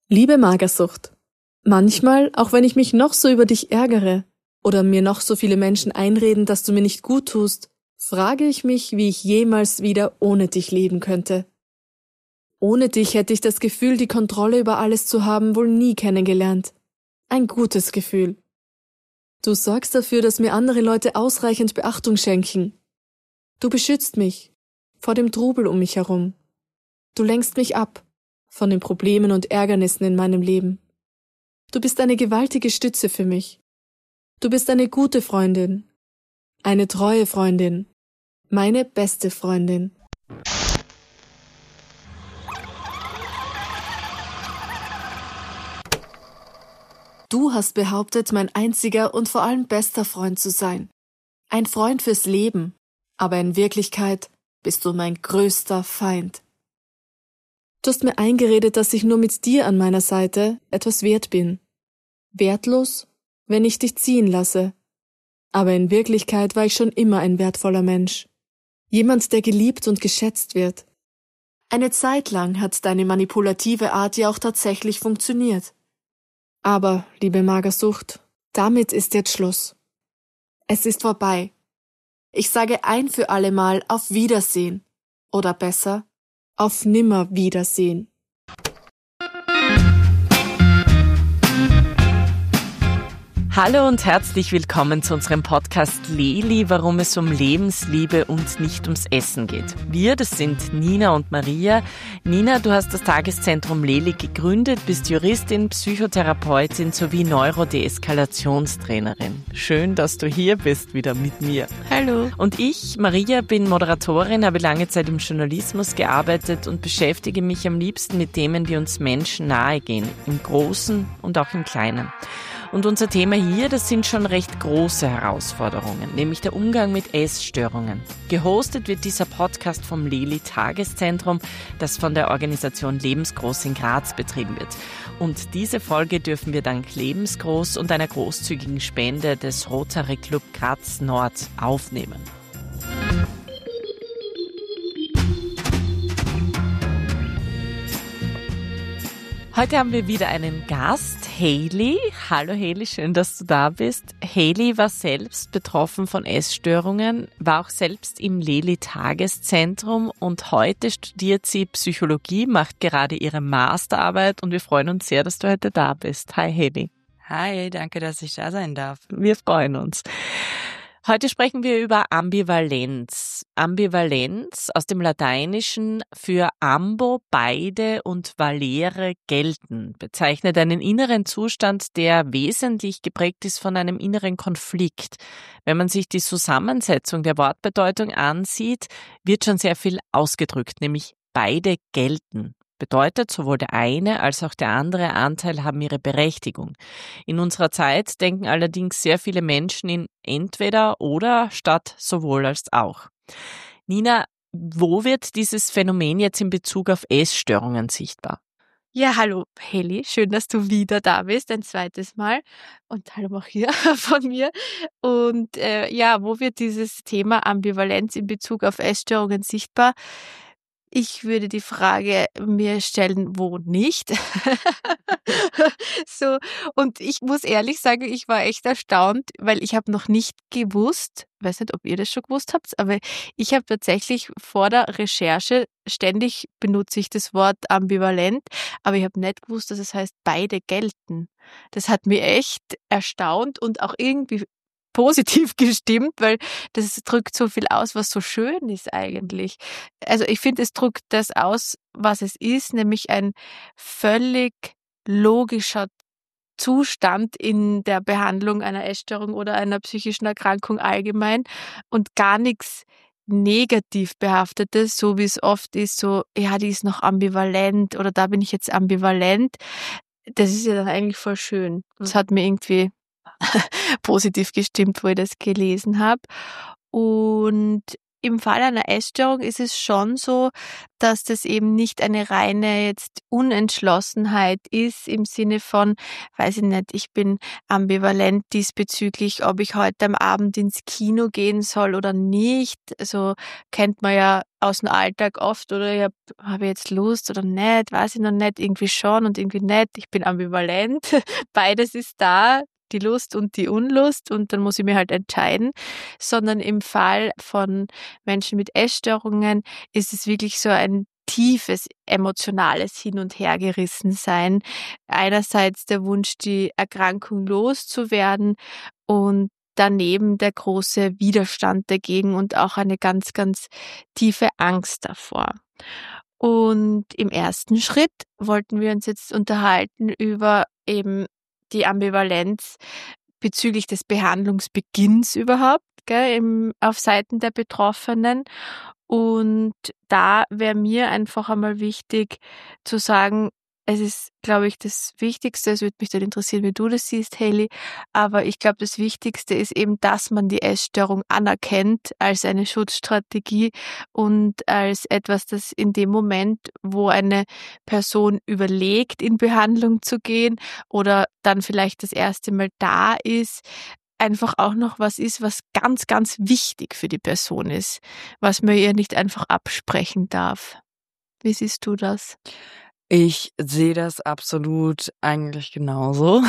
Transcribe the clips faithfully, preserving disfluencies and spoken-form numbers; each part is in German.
Liebe Magersucht, manchmal, auch wenn ich mich noch so über dich ärgere oder mir noch so viele Menschen einreden, dass du mir nicht gut tust, frage ich mich, wie ich jemals wieder ohne dich leben könnte. Ohne dich hätte ich das Gefühl, die Kontrolle über alles zu haben, wohl nie kennengelernt. Ein gutes Gefühl. Du sorgst dafür, dass mir andere Leute ausreichend Beachtung schenken. Du beschützt mich vor dem Trubel um mich herum. Du lenkst mich ab von den Problemen und Ärgernissen in meinem Leben. Du bist eine gewaltige Stütze für mich. Du bist eine gute Freundin, eine treue Freundin, meine beste Freundin. Du hast behauptet, mein einziger und vor allem bester Freund zu sein. Ein Freund fürs Leben, aber in Wirklichkeit bist du mein größter Feind. Du hast mir eingeredet, dass ich nur mit dir an meiner Seite etwas wert bin. Wertlos, wenn ich dich ziehen lasse. Aber in Wirklichkeit war ich schon immer ein wertvoller Mensch. Jemand, der geliebt und geschätzt wird. Eine Zeit lang hat deine manipulative Art ja auch tatsächlich funktioniert. Aber, liebe Magersucht, damit ist jetzt Schluss. Es ist vorbei. Ich sage ein für alle Mal auf Wiedersehen. Oder besser, auf Nimmerwiedersehen. Hallo und herzlich willkommen zu unserem Podcast Leli, warum es um Lebensliebe und nicht ums Essen geht. Wir, das sind Nina und Maria. Nina, du hast das Tageszentrum Leli gegründet, bist Juristin, Psychotherapeutin sowie Neurodeeskalationstrainerin. Schön, dass du hier bist, wieder mit mir. Hallo. Und ich, Maria, bin Moderatorin, habe lange Zeit im Journalismus gearbeitet und beschäftige mich am liebsten mit Themen, die uns Menschen nahegehen, im Großen und auch im Kleinen. Und unser Thema hier, das sind schon recht große Herausforderungen, nämlich der Umgang mit Essstörungen. Gehostet wird dieser Podcast vom Leli Tageszentrum, das von der Organisation Lebensgroß in Graz betrieben wird. Und diese Folge dürfen wir dank Lebensgroß und einer großzügigen Spende des Rotary Club Graz Nord aufnehmen. Heute haben wir wieder einen Gast, Hayley. Hallo Hayley, schön, dass du da bist. Hayley war selbst betroffen von Essstörungen, war auch selbst im Leli Tageszentrum und heute studiert sie Psychologie, macht gerade ihre Masterarbeit und wir freuen uns sehr, dass du heute da bist. Hi Hayley. Hi, danke, dass ich da sein darf. Wir freuen uns. Heute sprechen wir über Ambivalenz. Ambivalenz aus dem Lateinischen für ambo, beide und valere, gelten, bezeichnet einen inneren Zustand, der wesentlich geprägt ist von einem inneren Konflikt. Wenn man sich die Zusammensetzung der Wortbedeutung ansieht, wird schon sehr viel ausgedrückt, nämlich beide gelten. Bedeutet, sowohl der eine als auch der andere Anteil haben ihre Berechtigung. In unserer Zeit denken allerdings sehr viele Menschen in entweder oder statt sowohl als auch. Nina, wo wird dieses Phänomen jetzt in Bezug auf Essstörungen sichtbar? Ja, hallo Hayley, schön, dass du wieder da bist, ein zweites Mal. Und hallo auch hier von mir. Und äh, ja, wo wird dieses Thema Ambivalenz in Bezug auf Essstörungen sichtbar? Ich würde die Frage mir stellen, wo nicht? So, und ich muss ehrlich sagen, ich war echt erstaunt, weil ich habe noch nicht gewusst, weiß nicht, ob ihr das schon gewusst habt, aber ich habe tatsächlich vor der Recherche, ständig benutze ich das Wort ambivalent, aber ich habe nicht gewusst, dass es heißt, beide gelten. Das hat mich echt erstaunt und auch irgendwie positiv gestimmt, weil das drückt so viel aus, was so schön ist eigentlich. Also ich finde, es drückt das aus, was es ist, nämlich ein völlig logischer Zustand in der Behandlung einer Essstörung oder einer psychischen Erkrankung allgemein und gar nichts negativ behaftetes, so wie es oft ist, so, ja, die ist noch ambivalent oder da bin ich jetzt ambivalent. Das ist ja dann eigentlich voll schön. Das hat mir irgendwie positiv gestimmt, wo ich das gelesen habe. Und im Fall einer Essstörung ist es schon so, dass das eben nicht eine reine jetzt Unentschlossenheit ist im Sinne von, weiß ich nicht, ich bin ambivalent diesbezüglich, ob ich heute am Abend ins Kino gehen soll oder nicht. So kennt man ja aus dem Alltag oft, oder ich habe hab ich jetzt Lust oder nicht, weiß ich noch nicht, irgendwie schon und irgendwie nicht. Ich bin ambivalent, beides ist da. Die Lust und die Unlust und dann muss ich mir halt entscheiden, sondern im Fall von Menschen mit Essstörungen ist es wirklich so ein tiefes emotionales Hin- und Hergerissensein. Einerseits der Wunsch, die Erkrankung loszuwerden und daneben der große Widerstand dagegen und auch eine ganz, ganz tiefe Angst davor. Und im ersten Schritt wollten wir uns jetzt unterhalten über eben die Ambivalenz bezüglich des Behandlungsbeginns überhaupt, gell, im, auf Seiten der Betroffenen. Und da wäre mir einfach einmal wichtig zu sagen, es ist, glaube ich, das Wichtigste, es würde mich dann interessieren, wie du das siehst, Hayley, aber ich glaube, das Wichtigste ist eben, dass man die Essstörung anerkennt als eine Schutzstrategie und als etwas, das in dem Moment, wo eine Person überlegt, in Behandlung zu gehen oder dann vielleicht das erste Mal da ist, einfach auch noch was ist, was ganz, ganz wichtig für die Person ist, was man ihr nicht einfach absprechen darf. Wie siehst du das? Ich sehe das absolut eigentlich genauso.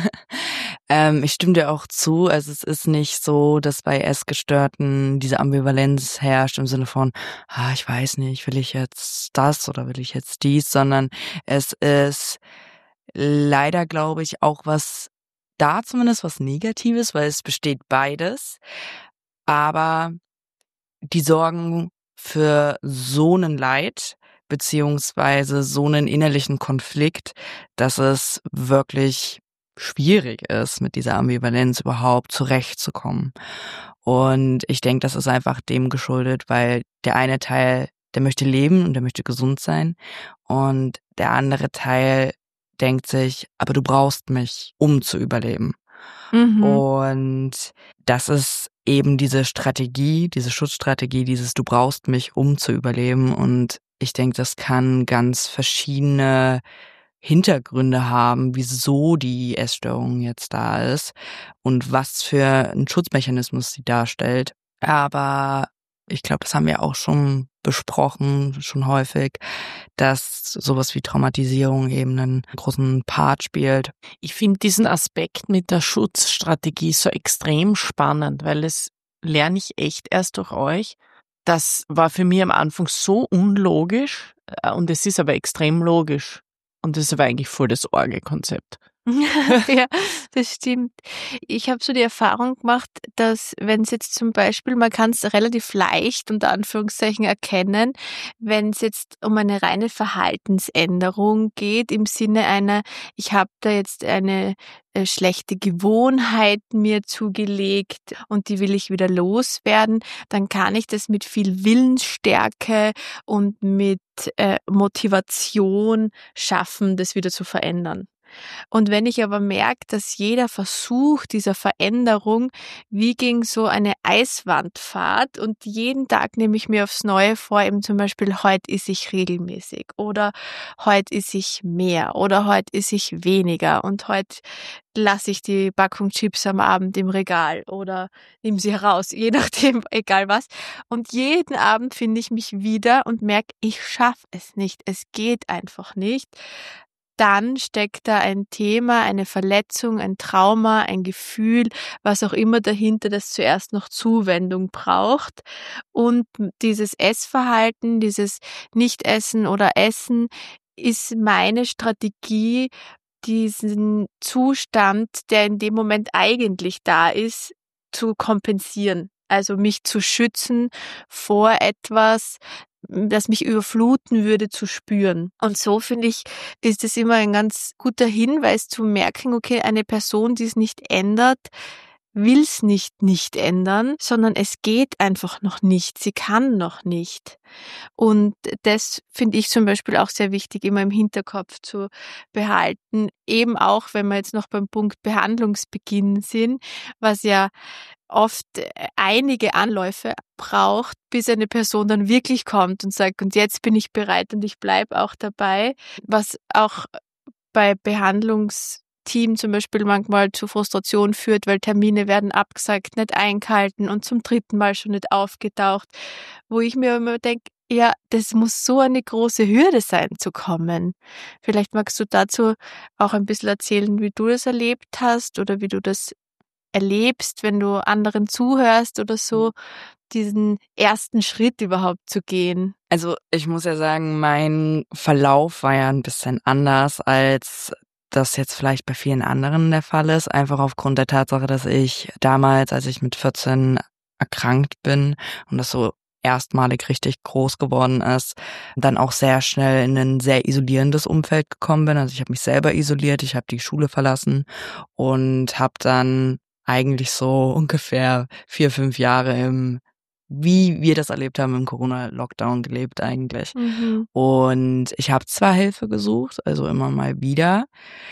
ähm, ich stimme dir auch zu. Also es ist nicht so, dass bei Essgestörten diese Ambivalenz herrscht im Sinne von, ah, ich weiß nicht, will ich jetzt das oder will ich jetzt dies, sondern es ist leider, glaube ich, auch was da zumindest was Negatives, weil es besteht beides. Aber die sorgen für so einen Leid beziehungsweise so einen innerlichen Konflikt, dass es wirklich schwierig ist, mit dieser Ambivalenz überhaupt zurechtzukommen. Und ich denke, das ist einfach dem geschuldet, weil der eine Teil, der möchte leben und der möchte gesund sein und der andere Teil denkt sich, aber du brauchst mich, um zu überleben. Mhm. Und das ist eben diese Strategie, diese Schutzstrategie, dieses du brauchst mich, um zu überleben. Und ich denke, das kann ganz verschiedene Hintergründe haben, wieso die Essstörung jetzt da ist und was für einen Schutzmechanismus sie darstellt. Aber ich glaube, das haben wir auch schon besprochen, schon häufig, dass sowas wie Traumatisierung eben einen großen Part spielt. Ich finde diesen Aspekt mit der Schutzstrategie so extrem spannend, weil das lerne ich echt erst durch euch. Das war für mich am Anfang so unlogisch und es ist aber extrem logisch. Und das ist aber eigentlich voll das Orgelkonzept. Ja, das stimmt. Ich habe so die Erfahrung gemacht, dass wenn es jetzt zum Beispiel, man kann es relativ leicht unter Anführungszeichen erkennen, wenn es jetzt um eine reine Verhaltensänderung geht, im Sinne einer, ich habe da jetzt eine äh, schlechte Gewohnheit mir zugelegt und die will ich wieder loswerden, dann kann ich das mit viel Willensstärke und mit äh, Motivation schaffen, das wieder zu verändern. Und wenn ich aber merke, dass jeder Versuch dieser Veränderung wie gegen so eine Eiswand fährt und jeden Tag nehme ich mir aufs Neue vor, eben zum Beispiel, heute esse ich regelmäßig oder heute esse ich mehr oder heute esse ich weniger und heute lasse ich die Packung Chips am Abend im Regal oder nehme sie heraus, je nachdem, egal was. Und jeden Abend finde ich mich wieder und merke, ich schaffe es nicht, es geht einfach nicht. Dann steckt da ein Thema, eine Verletzung, ein Trauma, ein Gefühl, was auch immer dahinter, das zuerst noch Zuwendung braucht. Und dieses Essverhalten, dieses Nicht-Essen oder Essen ist meine Strategie, diesen Zustand, der in dem Moment eigentlich da ist, zu kompensieren. Also mich zu schützen vor etwas, das mich überfluten würde, zu spüren. Und so, finde ich, ist es immer ein ganz guter Hinweis zu merken, okay, eine Person, die es nicht ändert, will es nicht nicht ändern, sondern es geht einfach noch nicht. Sie kann noch nicht. Und das finde ich zum Beispiel auch sehr wichtig, immer im Hinterkopf zu behalten. Eben auch, wenn wir jetzt noch beim Punkt Behandlungsbeginn sind, was ja oft einige Anläufe braucht, bis eine Person dann wirklich kommt und sagt, und jetzt bin ich bereit und ich bleibe auch dabei, was auch bei Behandlungsteam zum Beispiel manchmal zu Frustration führt, weil Termine werden abgesagt, nicht eingehalten und zum dritten Mal schon nicht aufgetaucht, wo ich mir immer denke, ja, das muss so eine große Hürde sein, zu kommen. Vielleicht magst du dazu auch ein bisschen erzählen, wie du das erlebt hast oder wie du das erlebst, wenn du anderen zuhörst oder so, diesen ersten Schritt überhaupt zu gehen. Also ich muss ja sagen, mein Verlauf war ja ein bisschen anders, als das jetzt vielleicht bei vielen anderen der Fall ist. Einfach aufgrund der Tatsache, dass ich damals, als ich mit vierzehn erkrankt bin und das so erstmalig richtig groß geworden ist, dann auch sehr schnell in ein sehr isolierendes Umfeld gekommen bin. Also ich habe mich selber isoliert, ich habe die Schule verlassen und habe dann eigentlich so ungefähr vier, fünf Jahre im, wie wir das erlebt haben, im Corona-Lockdown gelebt eigentlich. Mhm. Und ich habe zwar Hilfe gesucht, also immer mal wieder,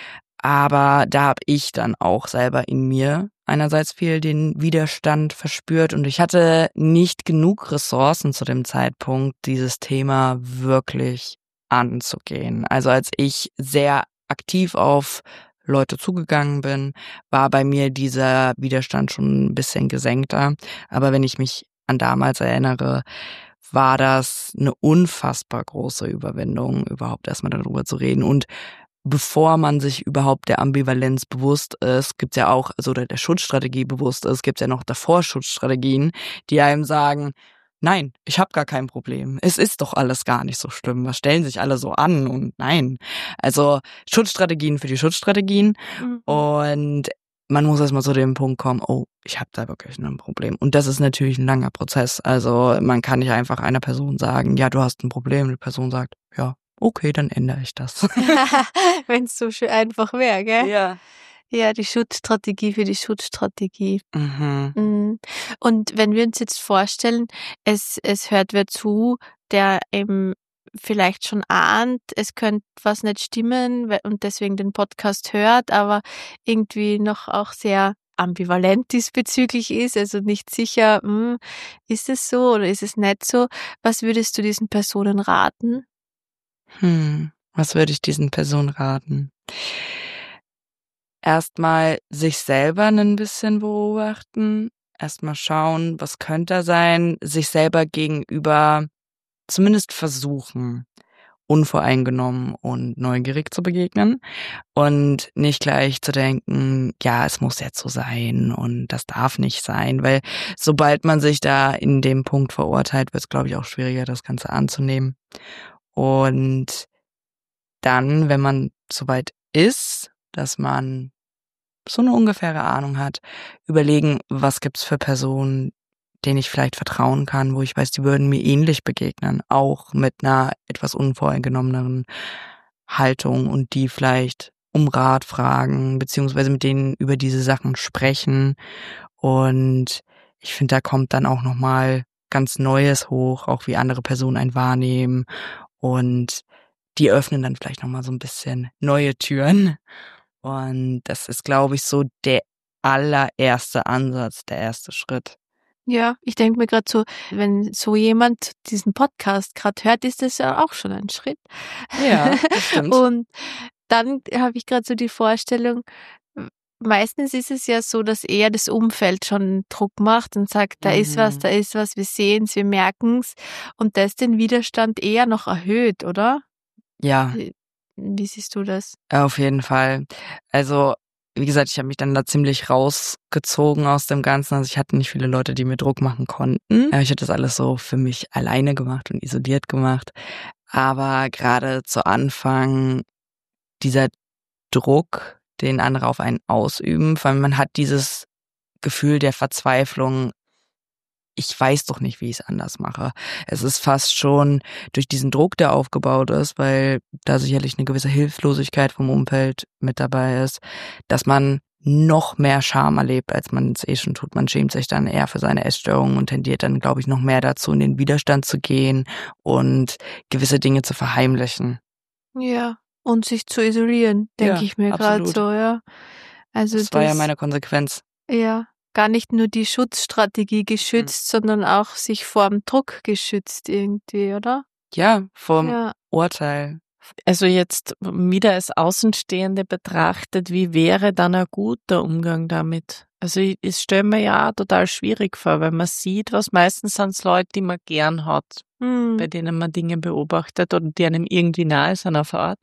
aber da habe ich dann auch selber in mir einerseits viel den Widerstand verspürt und ich hatte nicht genug Ressourcen zu dem Zeitpunkt, dieses Thema wirklich anzugehen. Also als ich sehr aktiv auf Leute zugegangen bin, war bei mir dieser Widerstand schon ein bisschen gesenkter. Aber wenn ich mich an damals erinnere, war das eine unfassbar große Überwindung, überhaupt erstmal darüber zu reden. Und bevor man sich überhaupt der Ambivalenz bewusst ist, gibt's ja auch, also oder der Schutzstrategie bewusst ist, gibt's ja noch davor Schutzstrategien, die einem sagen, nein, ich habe gar kein Problem. Es ist doch alles gar nicht so schlimm. Was stellen sich alle so an? Und nein. Also Schutzstrategien für die Schutzstrategien. Mhm. Und man muss erstmal zu dem Punkt kommen, oh, ich habe da wirklich ein Problem. Und das ist natürlich ein langer Prozess. Also man kann nicht einfach einer Person sagen, ja, du hast ein Problem. Die Person sagt, ja, okay, dann ändere ich das. Wenn es so schön einfach wäre, gell? Ja. Ja, die Schutzstrategie für die Schutzstrategie. Mhm. Mhm. Und wenn wir uns jetzt vorstellen, es, es hört wer zu, der eben vielleicht schon ahnt, es könnte was nicht stimmen we- und deswegen den Podcast hört, aber irgendwie noch auch sehr ambivalent diesbezüglich ist, also nicht sicher, hm, ist es so oder ist es nicht so. Was würdest du diesen Personen raten? Hm. Was würde ich diesen Personen raten? Erstmal sich selber ein bisschen beobachten, erstmal schauen, was könnte da sein, sich selber gegenüber zumindest versuchen, unvoreingenommen und neugierig zu begegnen und nicht gleich zu denken, ja, es muss jetzt so sein und das darf nicht sein, weil sobald man sich da in dem Punkt verurteilt, wird es, glaube ich, auch schwieriger, das Ganze anzunehmen. Und dann, wenn man soweit ist, dass man so eine ungefähre Ahnung hat, überlegen, was gibt's für Personen, denen ich vielleicht vertrauen kann, wo ich weiß, die würden mir ähnlich begegnen, auch mit einer etwas unvoreingenommeneren Haltung und die vielleicht um Rat fragen, beziehungsweise mit denen über diese Sachen sprechen. Und ich finde, da kommt dann auch nochmal ganz Neues hoch, auch wie andere Personen einen wahrnehmen. Und die öffnen dann vielleicht nochmal so ein bisschen neue Türen. Und das ist, glaube ich, so der allererste Ansatz, der erste Schritt. Ja, ich denke mir gerade so, wenn so jemand diesen Podcast gerade hört, ist das ja auch schon ein Schritt. Ja, das stimmt. Und dann habe ich gerade so die Vorstellung, meistens ist es ja so, dass eher das Umfeld schon Druck macht und sagt, da ist was, Mhm. da ist was, wir sehen es, wir merken es und das den Widerstand eher noch erhöht, oder? Ja, Wie siehst du das? auf jeden Fall. Also, wie gesagt, ich habe mich dann da ziemlich rausgezogen aus dem Ganzen. Also ich hatte nicht viele Leute, die mir Druck machen konnten. Ich habe das alles so für mich alleine gemacht und isoliert gemacht. Aber gerade zu Anfang dieser Druck, den andere auf einen ausüben, vor allem man hat dieses Gefühl der Verzweiflung, ich weiß doch nicht, wie ich es anders mache. Es ist fast schon durch diesen Druck, der aufgebaut ist, weil da sicherlich eine gewisse Hilflosigkeit vom Umfeld mit dabei ist, dass man noch mehr Scham erlebt, als man es eh schon tut. Man schämt sich dann eher für seine Essstörungen und tendiert dann, glaube ich, noch mehr dazu, in den Widerstand zu gehen und gewisse Dinge zu verheimlichen. Ja, und sich zu isolieren, denke Ja, ich mir gerade absolut. so, ja. Also Das war ja meine Konsequenz. ja, gar nicht nur die Schutzstrategie geschützt, mhm. sondern auch sich vor dem Druck geschützt irgendwie, oder? Ja, vom Ja. Urteil. Also jetzt wieder als Außenstehende betrachtet, wie wäre dann ein guter Umgang damit? Also ich, ich stelle mir ja auch total schwierig vor, weil man sieht, was meistens sind es Leute, die man gern hat, Hm. bei denen man Dinge beobachtet oder die einem irgendwie nahe sind auf eine Art.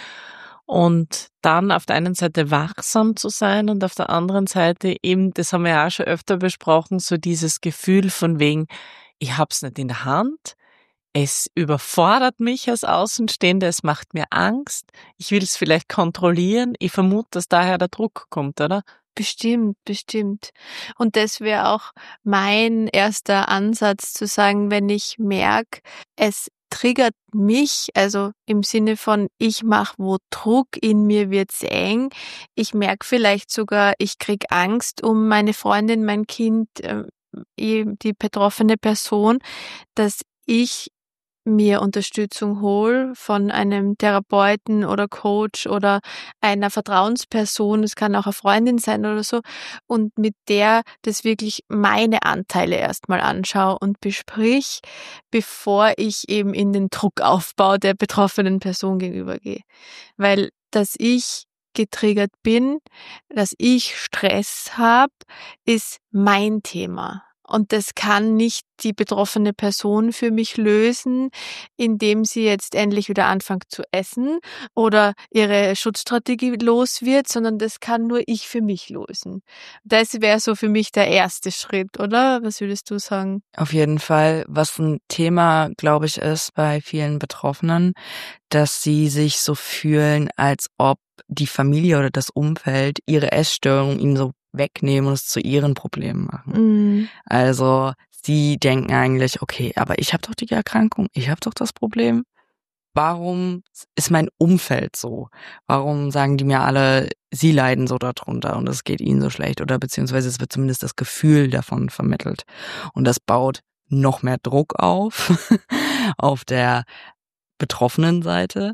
Und dann auf der einen Seite wachsam zu sein und auf der anderen Seite eben, das haben wir ja auch schon öfter besprochen, so dieses Gefühl von wegen, ich hab's nicht in der Hand, es überfordert mich als Außenstehende, es macht mir Angst, ich will es vielleicht kontrollieren, ich vermute, dass daher der Druck kommt, oder? Bestimmt, bestimmt. Und das wäre auch mein erster Ansatz zu sagen, wenn ich merke, es triggert mich, also im Sinne von, ich mache wo Druck, in mir wird's eng. Ich merke vielleicht sogar, ich krieg Angst um meine Freundin, mein Kind, äh, die betroffene Person, dass ich mir Unterstützung hole von einem Therapeuten oder Coach oder einer Vertrauensperson, es kann auch eine Freundin sein oder so, und mit der das wirklich meine Anteile erstmal anschaue und besprich, bevor ich eben in den Druckaufbau der betroffenen Person gegenübergehe. Weil, dass ich getriggert bin, dass ich Stress habe, ist mein Thema. Und das kann nicht die betroffene Person für mich lösen, indem sie jetzt endlich wieder anfängt zu essen oder ihre Schutzstrategie los wird, sondern das kann nur ich für mich lösen. Das wäre so für mich der erste Schritt, oder? Was würdest du sagen? Auf jeden Fall, was ein Thema, glaube ich, ist bei vielen Betroffenen, dass sie sich so fühlen, als ob die Familie oder das Umfeld ihre Essstörung ihnen so wegnehmen und es zu ihren Problemen machen. Mm. Also sie denken eigentlich, okay, aber ich habe doch die Erkrankung, ich habe doch das Problem. Warum ist mein Umfeld so? Warum sagen die mir alle, sie leiden so darunter und es geht ihnen so schlecht? Oder beziehungsweise es wird zumindest das Gefühl davon vermittelt. Und das baut noch mehr Druck auf, auf der betroffenen Seite.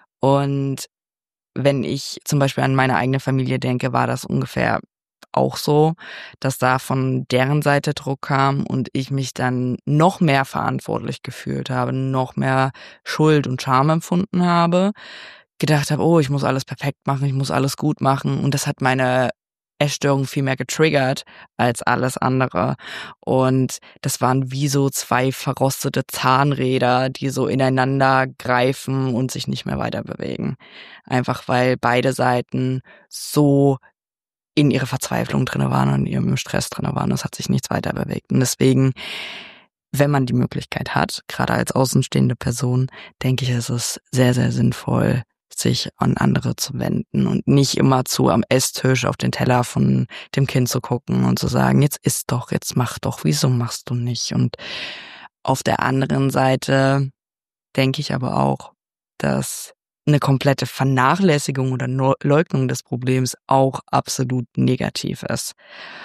Und wenn ich zum Beispiel an meine eigene Familie denke, war das ungefähr auch so, dass da von deren Seite Druck kam und ich mich dann noch mehr verantwortlich gefühlt habe, noch mehr Schuld und Scham empfunden habe, gedacht habe, oh, ich muss alles perfekt machen, ich muss alles gut machen, und das hat meine Essstörung viel mehr getriggert als alles andere. Und das waren wie so zwei verrostete Zahnräder, die so ineinander greifen und sich nicht mehr weiter bewegen. Einfach weil beide Seiten so in ihre Verzweiflung drinne waren und in ihrem Stress drinne waren. Es hat sich nichts weiter bewegt. Und deswegen, wenn man die Möglichkeit hat, gerade als außenstehende Person, denke ich, ist es sehr, sehr sinnvoll, sich an andere zu wenden und nicht immer zu am Esstisch auf den Teller von dem Kind zu gucken und zu sagen, jetzt isst doch, jetzt mach doch, wieso machst du nicht? Und auf der anderen Seite denke ich aber auch, dass eine komplette Vernachlässigung oder Leugnung des Problems auch absolut negativ ist.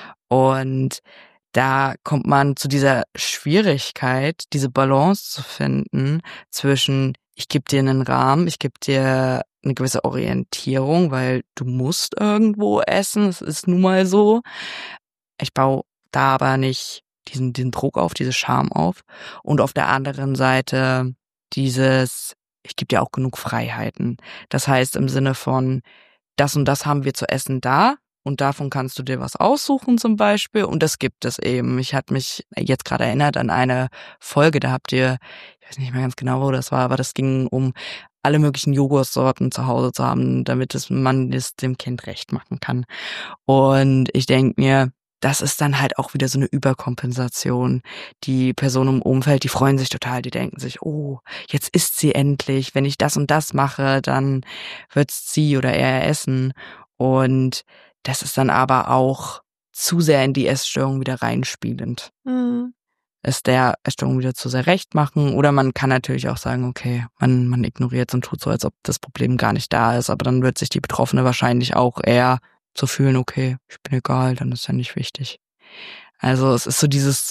Und da kommt man zu dieser Schwierigkeit, diese Balance zu finden zwischen, ich gebe dir einen Rahmen, ich gebe dir eine gewisse Orientierung, weil du musst irgendwo essen, es ist nun mal so. Ich baue da aber nicht diesen, diesen Druck auf, diese Scham auf. Und auf der anderen Seite dieses, ich gebe dir auch genug Freiheiten. Das heißt im Sinne von, das und das haben wir zu essen da und davon kannst du dir was aussuchen zum Beispiel, und das gibt es eben. Ich hatte mich jetzt gerade erinnert an eine Folge, da habt ihr, ich weiß nicht mehr ganz genau, wo das war, aber das ging um alle möglichen Joghurtsorten zu Hause zu haben, damit es, man es dem Kind recht machen kann. Und ich denke mir, das ist dann halt auch wieder so eine Überkompensation. Die Personen im Umfeld, die freuen sich total, die denken sich, oh, jetzt isst sie endlich. Wenn ich das und das mache, dann wird's sie oder er essen. Und das ist dann aber auch zu sehr in die Essstörung wieder reinspielend. Mhm. Es der Essstörung wieder zu sehr recht machen. Oder man kann natürlich auch sagen, okay, man, man ignoriert es und tut so, als ob das Problem gar nicht da ist. Aber dann wird sich die Betroffene wahrscheinlich auch eher zu fühlen, okay, ich bin egal, dann ist ja nicht wichtig. Also es ist so dieses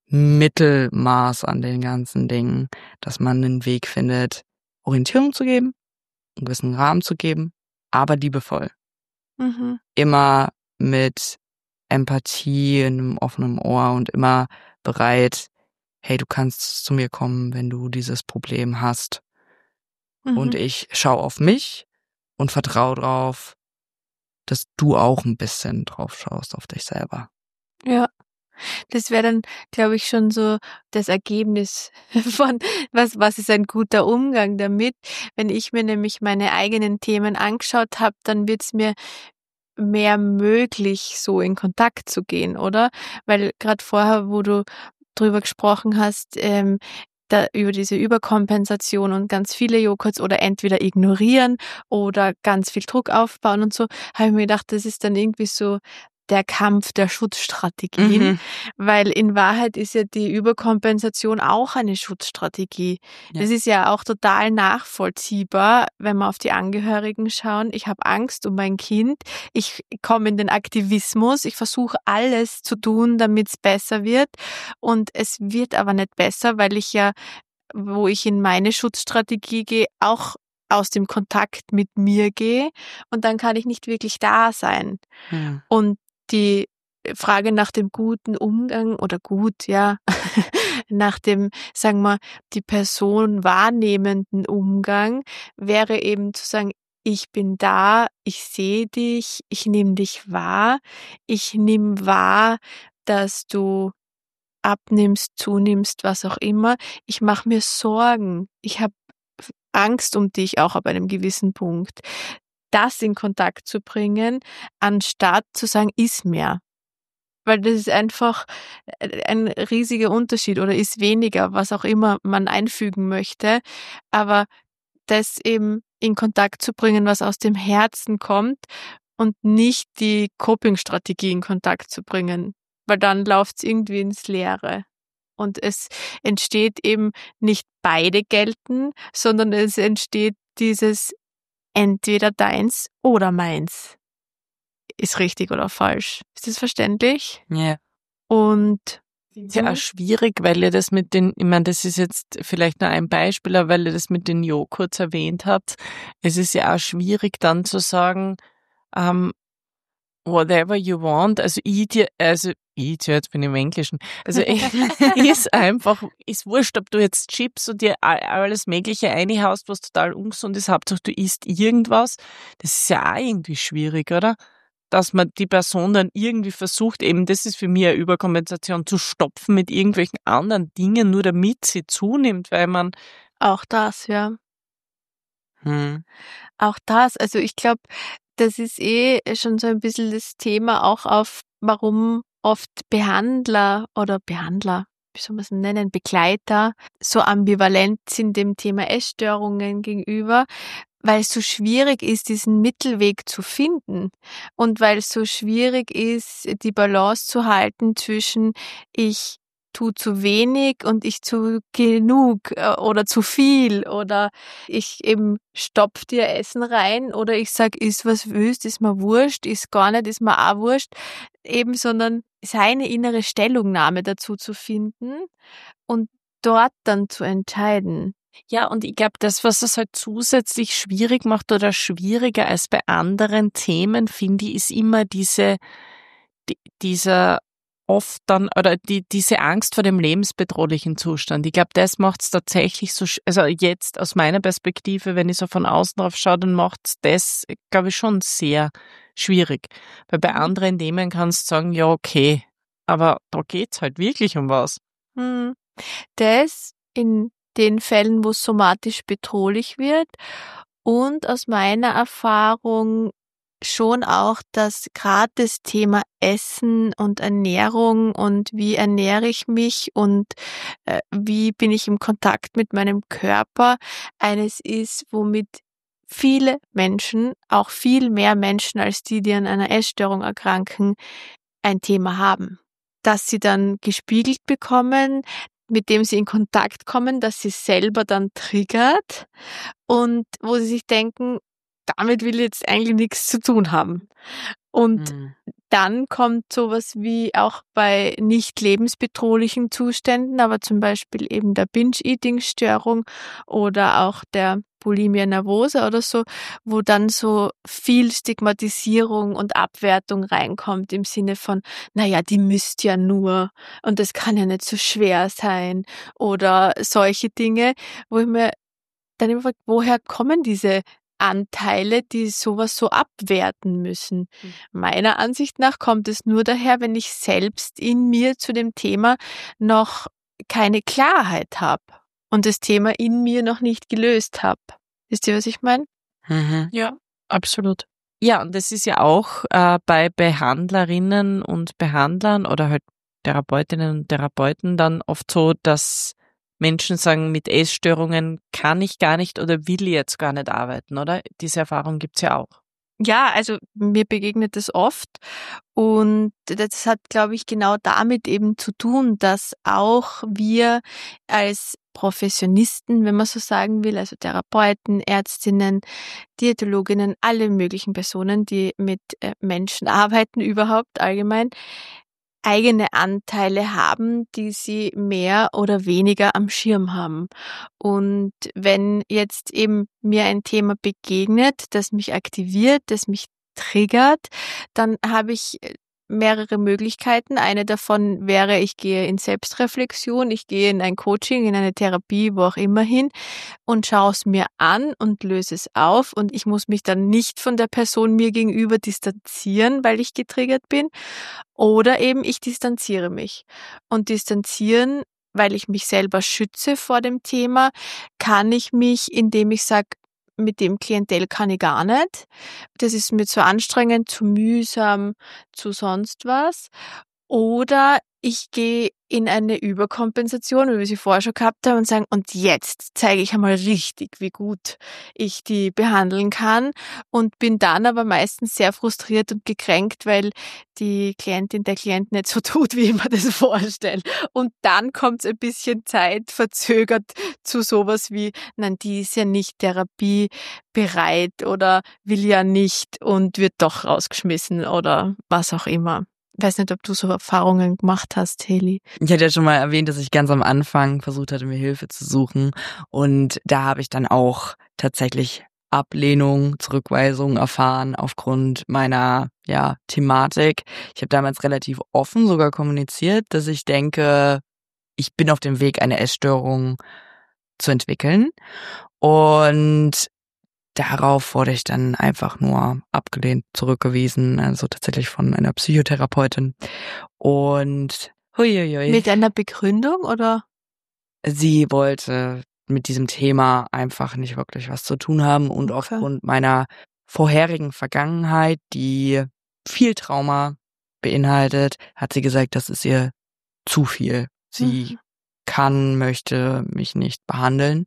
Mittelmaß an den ganzen Dingen, dass man einen Weg findet, Orientierung zu geben, einen gewissen Rahmen zu geben, aber liebevoll. Mhm. Immer mit Empathie, in einem offenen Ohr und immer bereit, hey, du kannst zu mir kommen, wenn du dieses Problem hast. Mhm. Und ich schaue auf mich und vertraue drauf, dass du auch ein bisschen drauf schaust auf dich selber. Ja, das wäre dann, glaube ich, schon so das Ergebnis von, was, was ist ein guter Umgang damit. Wenn ich mir nämlich meine eigenen Themen angeschaut habe, dann wird es mir mehr möglich, so in Kontakt zu gehen, oder? Weil gerade vorher, wo du drüber gesprochen hast, ähm, da, über diese Überkompensation und ganz viele Joghurts oder entweder ignorieren oder ganz viel Druck aufbauen und so, habe ich mir gedacht, das ist dann irgendwie so der Kampf der Schutzstrategien, Mhm. weil in Wahrheit ist ja die Überkompensation auch eine Schutzstrategie. Ja. Das ist ja auch total nachvollziehbar, wenn wir auf die Angehörigen schauen. Ich habe Angst um mein Kind, ich komme in den Aktivismus, ich versuche alles zu tun, damit es besser wird und es wird aber nicht besser, weil ich ja, wo ich in meine Schutzstrategie gehe, auch aus dem Kontakt mit mir gehe und dann kann ich nicht wirklich da sein. Hm. Und die Frage nach dem guten Umgang oder gut, ja, nach dem, sagen wir, die Person wahrnehmenden Umgang wäre eben zu sagen, ich bin da, ich sehe dich, ich nehme dich wahr, ich nehme wahr, dass du abnimmst, zunimmst, was auch immer. Ich mache mir Sorgen, ich habe Angst um dich auch ab einem gewissen Punkt. Das in Kontakt zu bringen, anstatt zu sagen, iss mehr. Weil das ist einfach ein riesiger Unterschied oder ist weniger, was auch immer man einfügen möchte. Aber das eben in Kontakt zu bringen, was aus dem Herzen kommt und nicht die Coping-Strategie in Kontakt zu bringen. Weil dann läuft es irgendwie ins Leere. Und es entsteht eben nicht beide gelten, sondern es entsteht dieses entweder deins oder meins. Ist richtig oder falsch. Ist das verständlich? Ja. Und ist ja auch schwierig, weil ihr das mit den, ich meine, das ist jetzt vielleicht nur ein Beispiel, aber weil ihr das mit den Joghurts erwähnt habt, es ist ja auch schwierig dann zu sagen, ähm, whatever you want, also eat, your- also eat, ja, jetzt bin ich im Englischen, also ist einfach, ist wurscht, ob du jetzt Chips und dir all- alles Mögliche reinhaust, was total ungesund ist, Hauptsache du isst irgendwas, das ist ja auch irgendwie schwierig, oder? Dass man die Person dann irgendwie versucht, eben das ist für mich eine Überkompensation, zu stopfen mit irgendwelchen anderen Dingen, nur damit sie zunimmt, weil man auch das, ja. Hm. Auch das, also ich glaube, das ist eh schon so ein bisschen das Thema auch auf, warum oft Behandler oder Behandler, wie soll man es nennen, Begleiter so ambivalent sind dem Thema Essstörungen gegenüber, weil es so schwierig ist, diesen Mittelweg zu finden und weil es so schwierig ist, die Balance zu halten zwischen ich tu zu wenig und ich zu genug äh, oder zu viel oder ich eben stopf dir Essen rein oder ich sag, iss was willst, ist mir wurscht, ist gar nicht, ist mir auch wurscht, eben, sondern seine innere Stellungnahme dazu zu finden und dort dann zu entscheiden. ja, und ich glaube, das, was es halt zusätzlich schwierig macht oder schwieriger als bei anderen Themen, finde ich, ist immer diese, die, dieser oft dann, oder die, diese Angst vor dem lebensbedrohlichen Zustand. Ich glaube, das macht es tatsächlich so, sch- also jetzt aus meiner Perspektive, wenn ich so von außen drauf schaue, dann macht es das, glaube ich, schon sehr schwierig. Weil bei anderen Themen kannst du sagen, ja, okay, aber da geht's halt wirklich um was. Hm. Das in den Fällen, wo es somatisch bedrohlich wird und aus meiner Erfahrung schon auch, dass gerade das Thema Essen und Ernährung und wie ernähre ich mich und äh, wie bin ich im Kontakt mit meinem Körper eines ist, womit viele Menschen, auch viel mehr Menschen als die, die an einer Essstörung erkranken, ein Thema haben. Dass sie dann gespiegelt bekommen, mit dem sie in Kontakt kommen, dass sie selber dann triggert und wo sie sich denken, damit will ich jetzt eigentlich nichts zu tun haben. Und Hm. dann kommt sowas wie auch bei nicht lebensbedrohlichen Zuständen, aber zum Beispiel eben der Binge-Eating-Störung oder auch der Bulimia nervosa oder so, wo dann so viel Stigmatisierung und Abwertung reinkommt im Sinne von, naja, die müsst ja nur und das kann ja nicht so schwer sein oder solche Dinge, wo ich mir dann immer frage, woher kommen diese Anteile, die sowas so abwerten müssen? Mhm. Meiner Ansicht nach kommt es nur daher, wenn ich selbst in mir zu dem Thema noch keine Klarheit habe und das Thema in mir noch nicht gelöst habe. Wisst ihr, was ich meine? Mhm. Ja, absolut. Ja, und das ist ja auch äh, bei Behandlerinnen und Behandlern oder halt Therapeutinnen und Therapeuten dann oft so, dass Menschen sagen, mit Essstörungen kann ich gar nicht oder will jetzt gar nicht arbeiten, oder? Diese Erfahrung gibt's ja auch. Ja, also mir begegnet das oft und das hat, glaube ich, genau damit eben zu tun, dass auch wir als Professionisten, wenn man so sagen will, also Therapeuten, Ärztinnen, Diätologinnen, alle möglichen Personen, die mit Menschen arbeiten überhaupt allgemein, eigene Anteile haben, die sie mehr oder weniger am Schirm haben. Und wenn jetzt eben mir ein Thema begegnet, das mich aktiviert, das mich triggert, dann habe ich mehrere Möglichkeiten. Eine davon wäre, ich gehe in Selbstreflexion, ich gehe in ein Coaching, in eine Therapie, wo auch immer hin und schaue es mir an und löse es auf und ich muss mich dann nicht von der Person mir gegenüber distanzieren, weil ich getriggert bin. Oder eben ich distanziere mich. Und distanzieren, weil ich mich selber schütze vor dem Thema, kann ich mich, indem ich sage, mit dem Klientel kann ich gar nicht. Das ist mir zu anstrengend, zu mühsam, zu sonst was. Oder ich gehe in eine Überkompensation, wie wir sie vorher schon gehabt haben, und sagen, und jetzt zeige ich einmal richtig, wie gut ich die behandeln kann und bin dann aber meistens sehr frustriert und gekränkt, weil die Klientin, der Klient nicht so tut, wie ich mir das vorstelle. Und dann kommt es ein bisschen Zeit verzögert zu sowas wie, nein, die ist ja nicht therapiebereit oder will ja nicht und wird doch rausgeschmissen oder was auch immer. Ich weiß nicht, ob du so Erfahrungen gemacht hast, Heli. Ich hatte ja schon mal erwähnt, dass ich ganz am Anfang versucht hatte, mir Hilfe zu suchen. Und da habe ich dann auch tatsächlich Ablehnung, Zurückweisung erfahren aufgrund meiner ja Thematik. Ich habe damals relativ offen sogar kommuniziert, dass ich denke, ich bin auf dem Weg, eine Essstörung zu entwickeln. Und darauf wurde ich dann einfach nur abgelehnt, zurückgewiesen, also tatsächlich von einer Psychotherapeutin. Und huiuiui. Mit einer Begründung oder? Sie wollte mit diesem Thema einfach nicht wirklich was zu tun haben und okay. Aufgrund meiner vorherigen Vergangenheit, die viel Trauma beinhaltet, hat sie gesagt, das ist ihr zu viel. Sie mhm. kann, möchte mich nicht behandeln.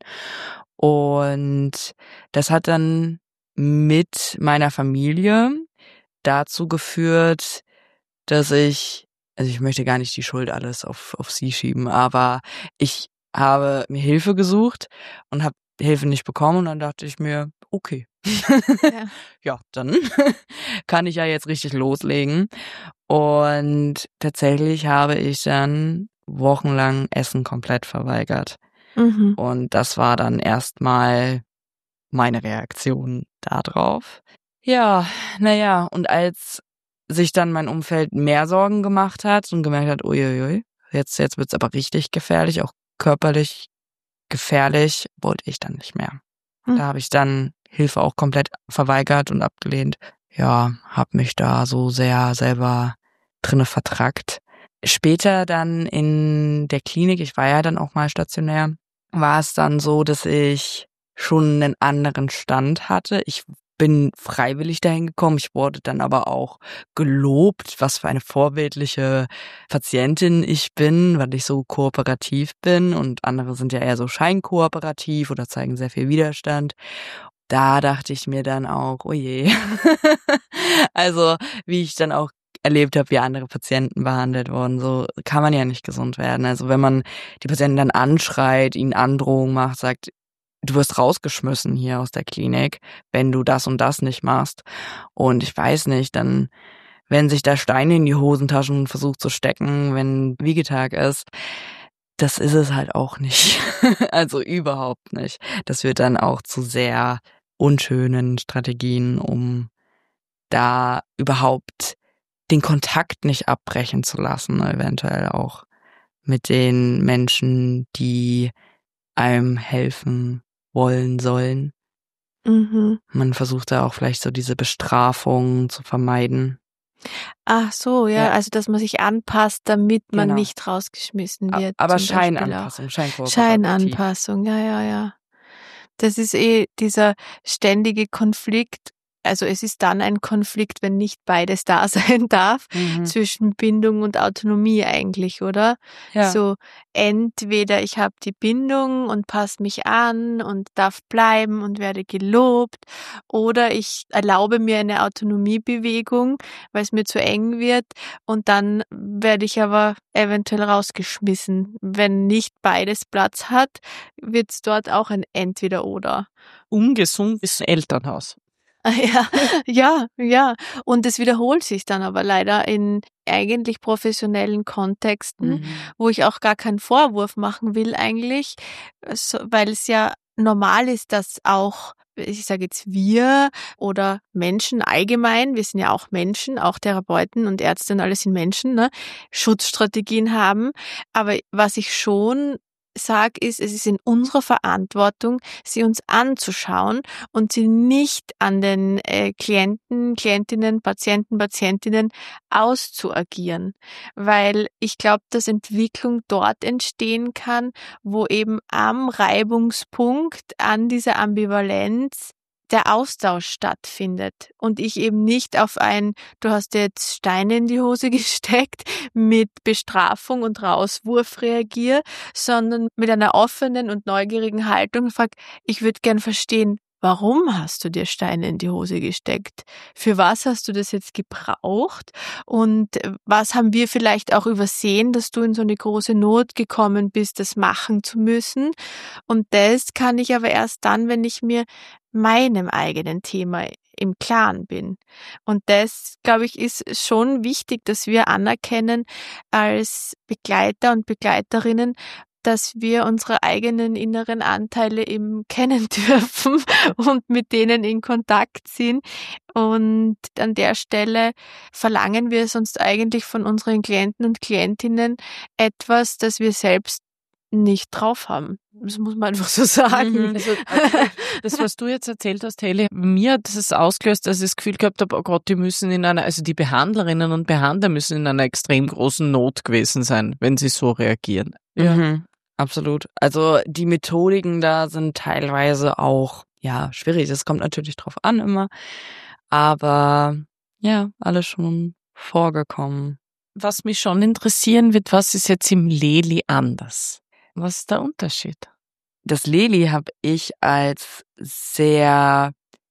Und das hat dann mit meiner Familie dazu geführt, dass ich, also ich möchte gar nicht die Schuld alles auf, auf sie schieben, aber ich habe mir Hilfe gesucht und habe Hilfe nicht bekommen und dann dachte ich mir, okay, ja, ja dann kann ich ja jetzt richtig loslegen. Und tatsächlich habe ich dann wochenlang Essen komplett verweigert. Mhm. Und das war dann erstmal meine Reaktion darauf. Ja, naja, und als sich dann mein Umfeld mehr Sorgen gemacht hat und gemerkt hat, uiuiui, jetzt, jetzt wird's aber richtig gefährlich, auch körperlich gefährlich, wollte ich dann nicht mehr. Mhm. Da habe ich dann Hilfe auch komplett verweigert und abgelehnt. Ja, habe mich da so sehr selber drinne vertrackt. Später dann in der Klinik, ich war ja dann auch mal stationär, war es dann so, dass ich schon einen anderen Stand hatte. Ich bin freiwillig dahin gekommen. Ich wurde dann aber auch gelobt, was für eine vorbildliche Patientin ich bin, weil ich so kooperativ bin und andere sind ja eher so scheinkooperativ oder zeigen sehr viel Widerstand. Da dachte ich mir dann auch, oh je. Also wie ich dann auch erlebt habe, wie andere Patienten behandelt wurden. So kann man ja nicht gesund werden. Also wenn man die Patienten dann anschreit, ihnen Androhungen macht, sagt, du wirst rausgeschmissen hier aus der Klinik, wenn du das und das nicht machst. Und ich weiß nicht, dann wenn sich da Steine in die Hosentaschen versucht zu stecken, wenn Wiegetag ist, das ist es halt auch nicht. Also überhaupt nicht. Das wird dann auch zu sehr unschönen Strategien, um da überhaupt den Kontakt nicht abbrechen zu lassen, eventuell auch mit den Menschen, die einem helfen wollen sollen. Mhm. Man versucht da auch vielleicht so diese Bestrafung zu vermeiden. Ach so, ja, Ja. also dass man sich anpasst, damit man Genau. nicht rausgeschmissen A- wird. Aber zum Beispiel auch. Scheinanpassung, Scheinkooperativ. Scheinanpassung, ja, ja, ja. Das ist eh dieser ständige Konflikt. Also es ist dann ein Konflikt, wenn nicht beides da sein darf, Mhm. zwischen Bindung und Autonomie eigentlich, oder? Ja. So entweder ich habe die Bindung und passe mich an und darf bleiben und werde gelobt, oder ich erlaube mir eine Autonomiebewegung, weil es mir zu eng wird, und dann werde ich aber eventuell rausgeschmissen. Wenn nicht beides Platz hat, wird es dort auch ein Entweder-Oder. Ungesundes Elternhaus. Ah, Ja, ja, ja. Und es wiederholt sich dann aber leider in eigentlich professionellen Kontexten, Mhm. wo ich auch gar keinen Vorwurf machen will eigentlich, so, weil es ja normal ist, dass auch, ich sage jetzt wir oder Menschen allgemein, wir sind ja auch Menschen, auch Therapeuten und Ärzte und alles sind Menschen, ne, Schutzstrategien haben. Aber was ich schon sage, ist, es ist in unserer Verantwortung, sie uns anzuschauen und sie nicht an den äh, Klienten, Klientinnen, Patienten, Patientinnen auszuagieren. Weil ich glaube, dass Entwicklung dort entstehen kann, wo eben am Reibungspunkt, an dieser Ambivalenz der Austausch stattfindet und ich eben nicht auf ein, du hast jetzt Steine in die Hose gesteckt, mit Bestrafung und Rauswurf reagiere, sondern mit einer offenen und neugierigen Haltung frag, ich würde gern verstehen, warum hast du dir Steine in die Hose gesteckt? Für was hast du das jetzt gebraucht? Und was haben wir vielleicht auch übersehen, dass du in so eine große Not gekommen bist, das machen zu müssen? Und das kann ich aber erst dann, wenn ich mir meinem eigenen Thema im Klaren bin. Und das, glaube ich, ist schon wichtig, dass wir anerkennen als Begleiter und Begleiterinnen, dass wir unsere eigenen inneren Anteile eben kennen dürfen und mit denen in Kontakt sind. Und an der Stelle verlangen wir sonst eigentlich von unseren Klienten und Klientinnen etwas, das wir selbst nicht drauf haben. Das muss man einfach so sagen. Mhm. Also, das, was du jetzt erzählt hast, Haley, mir hat das ausgelöst, dass ich das Gefühl gehabt habe, oh Gott, die müssen in einer, also die Behandlerinnen und Behandler müssen in einer extrem großen Not gewesen sein, wenn sie so reagieren. Ja. Mhm. Absolut. Also die Methodiken da sind teilweise auch, ja, schwierig. Das kommt natürlich drauf an immer. Aber ja, alles schon vorgekommen. Was mich schon interessieren wird, was ist jetzt im Leli anders? Was ist der Unterschied? Das Leli habe ich als sehr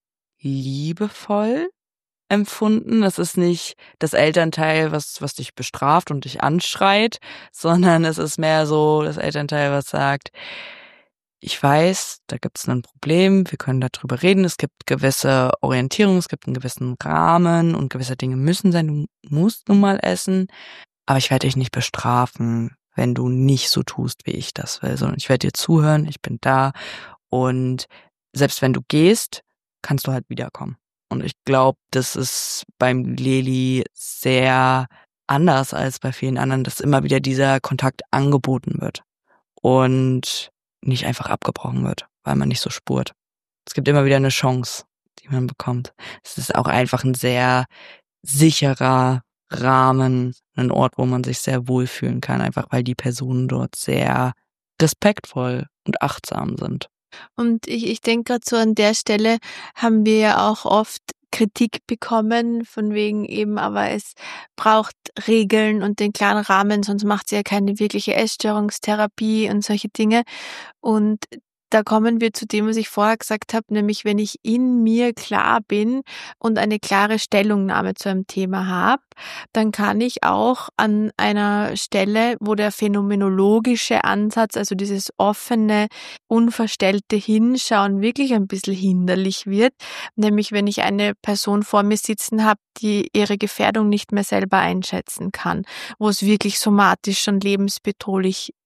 liebevoll empfunden. Das ist nicht das Elternteil, was was dich bestraft und dich anschreit, sondern es ist mehr so das Elternteil, was sagt, ich weiß, da gibt es ein Problem, wir können darüber reden, es gibt gewisse Orientierung, es gibt einen gewissen Rahmen und gewisse Dinge müssen sein, du musst nun mal essen, aber ich werde dich nicht bestrafen, wenn du nicht so tust, wie ich das will, sondern ich werde dir zuhören, ich bin da und selbst wenn du gehst, kannst du halt wiederkommen. Und ich glaube, das ist beim Leli sehr anders als bei vielen anderen, dass immer wieder dieser Kontakt angeboten wird und nicht einfach abgebrochen wird, weil man nicht so spurt. Es gibt immer wieder eine Chance, die man bekommt. Es ist auch einfach ein sehr sicherer Rahmen, ein Ort, wo man sich sehr wohlfühlen kann, einfach weil die Personen dort sehr respektvoll und achtsam sind. Und ich, ich denke gerade so an der Stelle haben wir ja auch oft Kritik bekommen, von wegen eben, aber es braucht Regeln und den klaren Rahmen, sonst macht sie ja keine wirkliche Essstörungstherapie und solche Dinge. Und da kommen wir zu dem, was ich vorher gesagt habe, nämlich wenn ich in mir klar bin und eine klare Stellungnahme zu einem Thema habe, dann kann ich auch an einer Stelle, wo der phänomenologische Ansatz, also dieses offene, unverstellte Hinschauen wirklich ein bisschen hinderlich wird, nämlich wenn ich eine Person vor mir sitzen habe, die ihre Gefährdung nicht mehr selber einschätzen kann, wo es wirklich somatisch schon lebensbedrohlich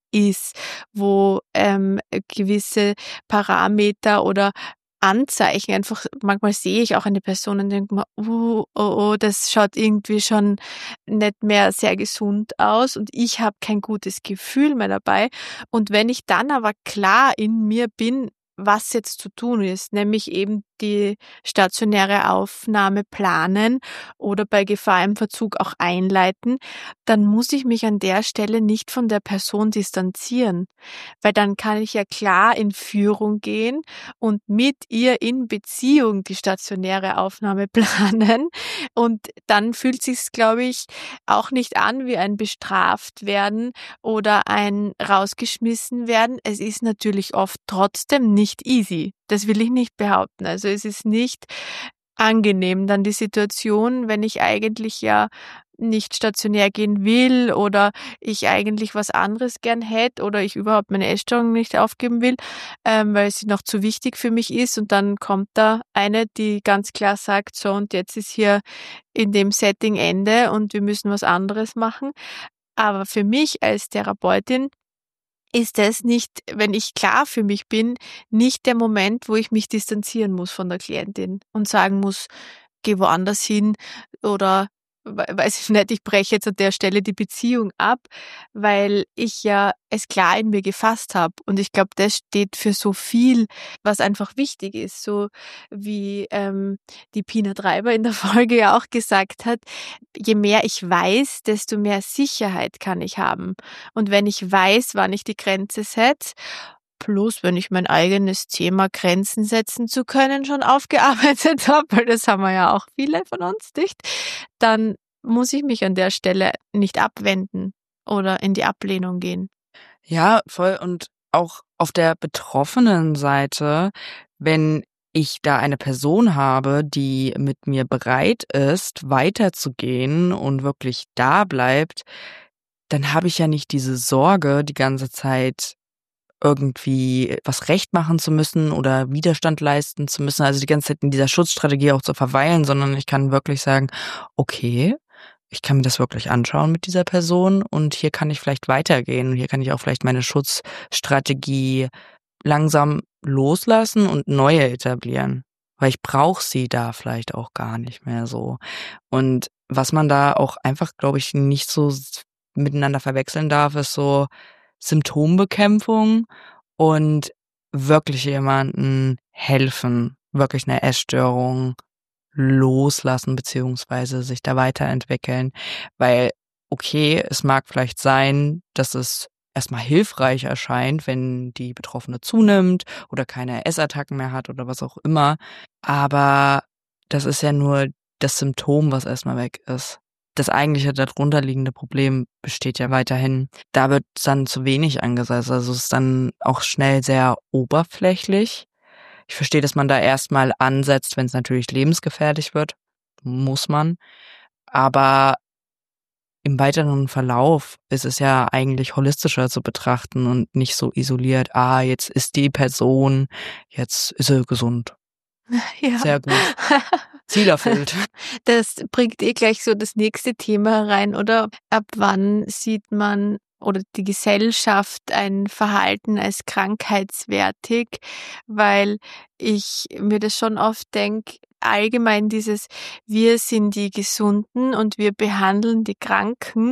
ist, wo ähm, gewisse Parameter oder Anzeichen einfach, manchmal sehe ich auch eine Person und denke mir, uh, oh, oh, das schaut irgendwie schon nicht mehr sehr gesund aus und ich habe kein gutes Gefühl mehr dabei. Und wenn ich dann aber klar in mir bin, was jetzt zu tun ist, nämlich eben die stationäre Aufnahme planen oder bei Gefahr im Verzug auch einleiten, dann muss ich mich an der Stelle nicht von der Person distanzieren, weil dann kann ich ja klar in Führung gehen und mit ihr in Beziehung die stationäre Aufnahme planen und dann fühlt sich's, glaube ich, auch nicht an wie ein bestraft werden oder ein rausgeschmissen werden. Es ist natürlich oft trotzdem nicht easy. Das will ich nicht behaupten. Also es ist nicht angenehm dann die Situation, wenn ich eigentlich ja nicht stationär gehen will oder ich eigentlich was anderes gern hätte oder ich überhaupt meine Essstörung nicht aufgeben will, ähm, weil sie noch zu wichtig für mich ist und dann kommt da eine, die ganz klar sagt, so und jetzt ist hier in dem Setting Ende und wir müssen was anderes machen. Aber für mich als Therapeutin ist es nicht, wenn ich klar für mich bin, nicht der Moment, wo ich mich distanzieren muss von der Klientin und sagen muss, geh woanders hin oder we- weiß ich nicht, ich breche jetzt an der Stelle die Beziehung ab, weil ich ja es klar in mir gefasst habe. Und ich glaube, das steht für so viel, was einfach wichtig ist. So wie ähm, die Pina Treiber in der Folge ja auch gesagt hat, je mehr ich weiß, desto mehr Sicherheit kann ich haben. Und wenn ich weiß, wann ich die Grenze setze, plus wenn ich mein eigenes Thema Grenzen setzen zu können schon aufgearbeitet habe, weil das haben wir ja auch viele von uns, nicht? Dann muss ich mich an der Stelle nicht abwenden oder in die Ablehnung gehen. Ja, voll. Und auch auf der betroffenen Seite, wenn ich da eine Person habe, die mit mir bereit ist, weiterzugehen und wirklich da bleibt, dann habe ich ja nicht diese Sorge, die ganze Zeit irgendwie was recht machen zu müssen oder Widerstand leisten zu müssen, also die ganze Zeit in dieser Schutzstrategie auch zu verweilen, sondern ich kann wirklich sagen, okay, ich kann mir das wirklich anschauen mit dieser Person und hier kann ich vielleicht weitergehen und hier kann ich auch vielleicht meine Schutzstrategie langsam loslassen und neue etablieren, weil ich brauche sie da vielleicht auch gar nicht mehr so. Und was man da auch einfach, glaube ich, nicht so miteinander verwechseln darf, ist so Symptombekämpfung und wirklich jemanden helfen, wirklich eine Essstörung loslassen beziehungsweise sich da weiterentwickeln. Weil, okay, es mag vielleicht sein, dass es erstmal hilfreich erscheint, wenn die Betroffene zunimmt oder keine Essattacken mehr hat oder was auch immer. Aber das ist ja nur das Symptom, was erstmal weg ist. Das eigentliche darunter liegende Problem besteht ja weiterhin. Da wird dann zu wenig angesetzt. Also es ist dann auch schnell sehr oberflächlich. Ich verstehe, dass man da erstmal ansetzt, wenn es natürlich lebensgefährlich wird. Muss man. Aber im weiteren Verlauf ist es ja eigentlich holistischer zu betrachten und nicht so isoliert. Ah, jetzt ist die Person, jetzt ist sie gesund. Ja. Sehr gut. Ziel erfüllt. Das bringt eh gleich so das nächste Thema rein, oder? Ab wann sieht man oder die Gesellschaft ein Verhalten als krankheitswertig? Weil ich mir das schon oft denke, allgemein dieses, wir sind die Gesunden und wir behandeln die Kranken,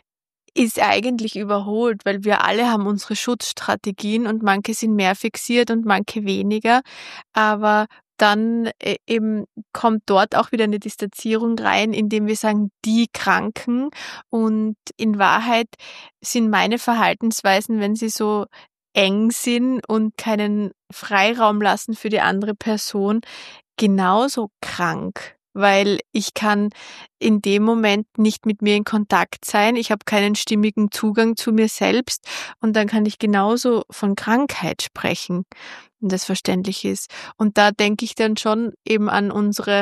ist eigentlich überholt, weil wir alle haben unsere Schutzstrategien und manche sind mehr fixiert und manche weniger. Aber dann äh, eben kommt dort auch wieder eine Distanzierung rein, indem wir sagen, die Kranken. Und in Wahrheit sind meine Verhaltensweisen, wenn sie so eng sind und keinen Freiraum lassen für die andere Person, genauso krank. Weil ich kann in dem Moment nicht mit mir in Kontakt sein. Ich habe keinen stimmigen Zugang zu mir selbst. Und dann kann ich genauso von Krankheit sprechen, wenn das verständlich ist. Und da denke ich dann schon eben an unsere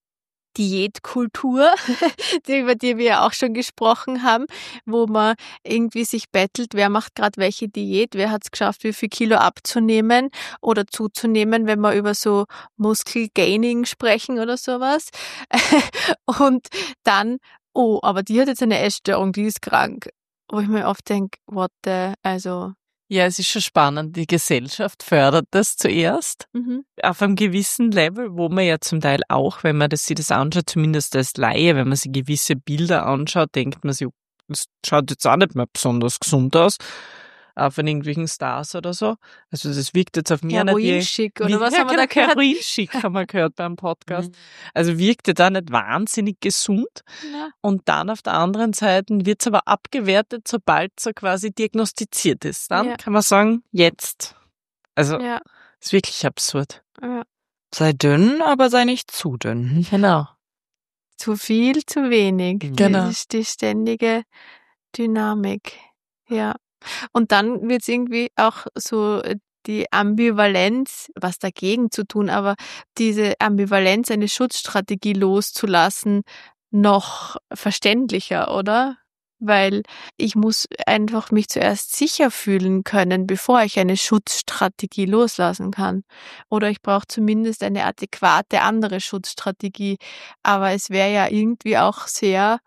Diätkultur, die, über die wir ja auch schon gesprochen haben, wo man irgendwie sich bettelt, wer macht gerade welche Diät, wer hat es geschafft, wie viel Kilo abzunehmen oder zuzunehmen, wenn wir über so Muskelgaining sprechen oder sowas. Und dann, oh, aber die hat jetzt eine Essstörung, die ist krank. wo ich mir oft denke, what the, also. Ja, es ist schon spannend. Die Gesellschaft fördert das zuerst Mhm. auf einem gewissen Level, wo man ja zum Teil auch, wenn man das, sich das anschaut, zumindest als Laie, wenn man sich gewisse Bilder anschaut, denkt man sich, das schaut jetzt auch nicht mehr besonders gesund aus, auch von irgendwelchen Stars oder so. Also das wirkt jetzt auf mich nicht wie... Heroinschick, oder wie, was ja, haben wir genau, da gehört? Heroinschick haben wir gehört beim Podcast. Also wirkte da nicht wahnsinnig gesund. Ja. Und dann auf der anderen Seite wird es aber abgewertet, sobald so quasi diagnostiziert ist. Dann Ja. kann man sagen, jetzt. Also, Ja. ist wirklich absurd. Ja. Sei dünn, aber sei nicht zu dünn. Genau. Zu viel, zu wenig. Genau. Das ist die ständige Dynamik. Ja. Und dann wird es irgendwie auch so die Ambivalenz, was dagegen zu tun, aber diese Ambivalenz, eine Schutzstrategie loszulassen, noch verständlicher, oder? Weil ich muss einfach mich zuerst sicher fühlen können, bevor ich eine Schutzstrategie loslassen kann. Oder ich brauche zumindest eine adäquate andere Schutzstrategie. Aber es wäre ja irgendwie auch sehr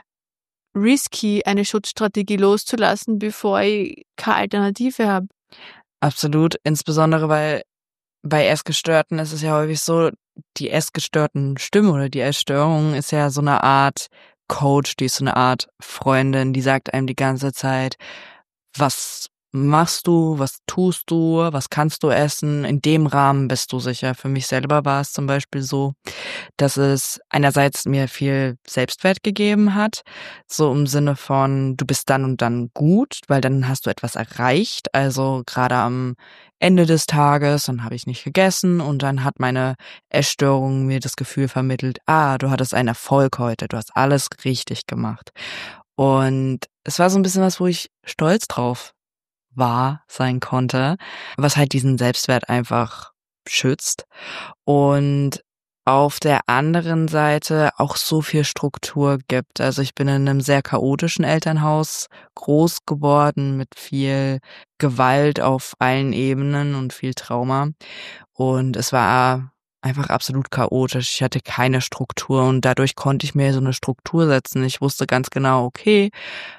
risky, eine Schutzstrategie loszulassen, bevor ich keine Alternative habe. Absolut, insbesondere weil bei Essgestörten ist es ja häufig so, die essgestörten Stimme oder die Essstörung ist ja so eine Art Coach, die ist so eine Art Freundin, die sagt einem die ganze Zeit, was machst du, was tust du, was kannst du essen, in dem Rahmen bist du sicher. Für mich selber war es zum Beispiel so, dass es einerseits mir viel Selbstwert gegeben hat, so im Sinne von, du bist dann und dann gut, weil dann hast du etwas erreicht, also gerade am Ende des Tages, dann habe ich nicht gegessen und dann hat meine Essstörung mir das Gefühl vermittelt, ah, du hattest einen Erfolg heute, du hast alles richtig gemacht. Und es war so ein bisschen was, wo ich stolz drauf war, sein konnte, was halt diesen Selbstwert einfach schützt. Und auf der anderen Seite auch so viel Struktur gibt. Also ich bin in einem sehr chaotischen Elternhaus groß geworden mit viel Gewalt auf allen Ebenen und viel Trauma. Und es war einfach absolut chaotisch. Ich hatte keine Struktur und dadurch konnte ich mir so eine Struktur setzen. Ich wusste ganz genau, okay,